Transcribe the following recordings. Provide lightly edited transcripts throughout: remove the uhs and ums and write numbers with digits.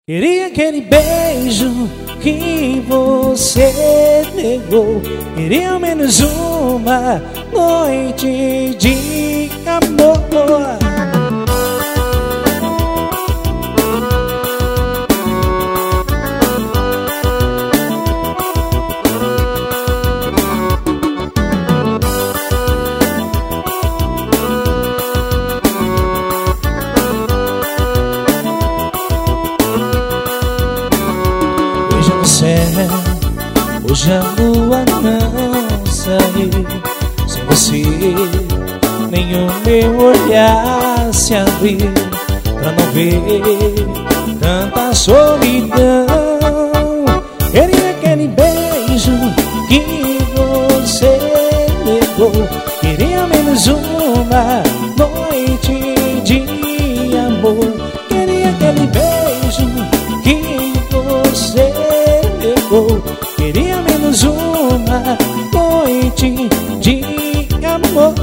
Queria aquele beijo que você negou. Queria ao menos uma noite de amor. Veja no céu, hoje a lua não saiu. Sem você, nenhum meu olhar se abriu, pra não ver tanta solidão. Queria aquele beijo que você negou. Queria menos uma noite de amor. Queria aquele beijo que você negou. Queria menos uma noite de amor.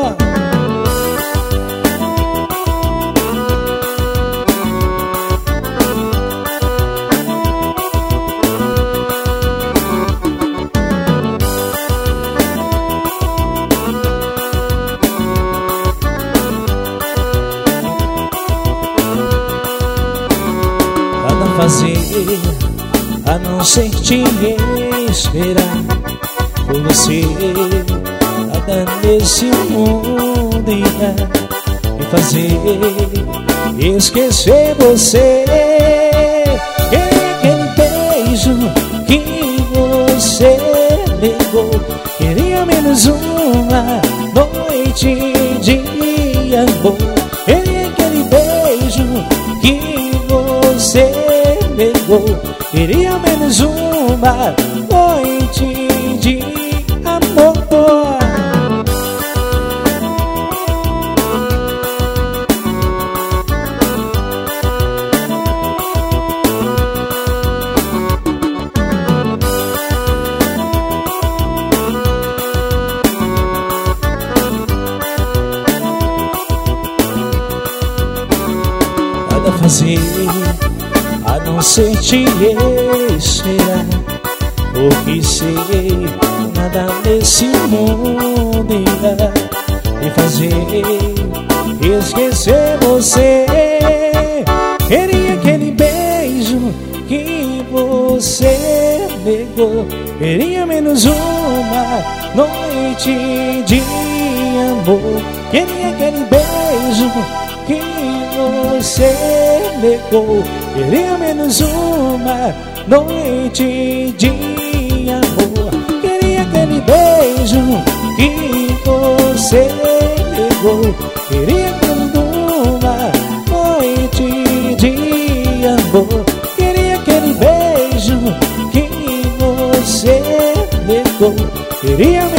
Nada a fazer a não ser te esperar por você. Nada nesse mundo irá me fazer esquecer você. Queria aquele beijo que você negou. Queria menos uma noite de amor. Queria aquele beijo que você negou. Queria menos uma noite de amor. Nada a fazer a não ser te esperar, porque sei nada nesse mundo irá me fazer esquecer você. Queria aquele beijo que você negou. Queria menos uma noite de amor. Queria aquele beijo que você negou. Queria menos uma noite de amor. Queria aquele beijo que você negou. Queria menos uma noite de amor. Queria aquele beijo que você negou. Queria